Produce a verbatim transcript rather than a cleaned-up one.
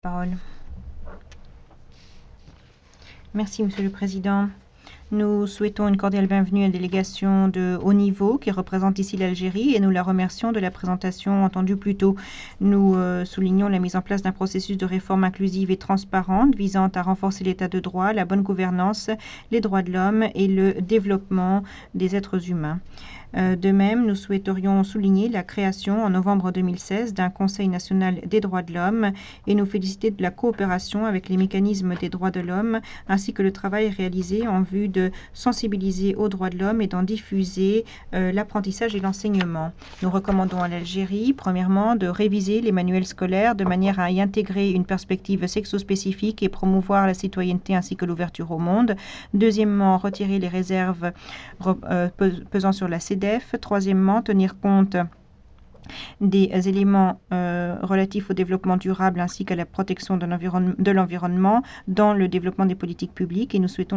Parole. Merci, Monsieur le Président. Nous souhaitons une cordiale bienvenue à la délégation de haut niveau qui représente ici l'Algérie et nous la remercions de la présentation entendue plus tôt. Nous euh, soulignons la mise en place d'un processus de réforme inclusive et transparente visant à renforcer l'état de droit, la bonne gouvernance, les droits de l'homme et le développement des êtres humains. Euh, de même, nous souhaiterions souligner la création en novembre deux mille seize d'un Conseil national des droits de l'homme et nous féliciter de la coopération avec les mécanismes des droits de l'homme ainsi que le travail réalisé en vue de sensibiliser aux droits de l'homme et d'en diffuser euh, l'apprentissage et l'enseignement. Nous recommandons à l'Algérie, premièrement, de réviser les manuels scolaires de manière à y intégrer une perspective sexo-spécifique et promouvoir la citoyenneté ainsi que l'ouverture au monde. Deuxièmement, retirer les réserves euh, pesant sur la C D F. Troisièmement, tenir compte des éléments euh, relatifs au développement durable ainsi qu'à la protection de l'environnement dans le développement des politiques publiques et nous souhaitons